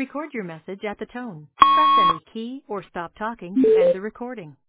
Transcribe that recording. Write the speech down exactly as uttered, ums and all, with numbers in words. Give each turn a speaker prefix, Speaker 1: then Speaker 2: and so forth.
Speaker 1: Record your message at the tone. Press any key or stop talking to end the recording.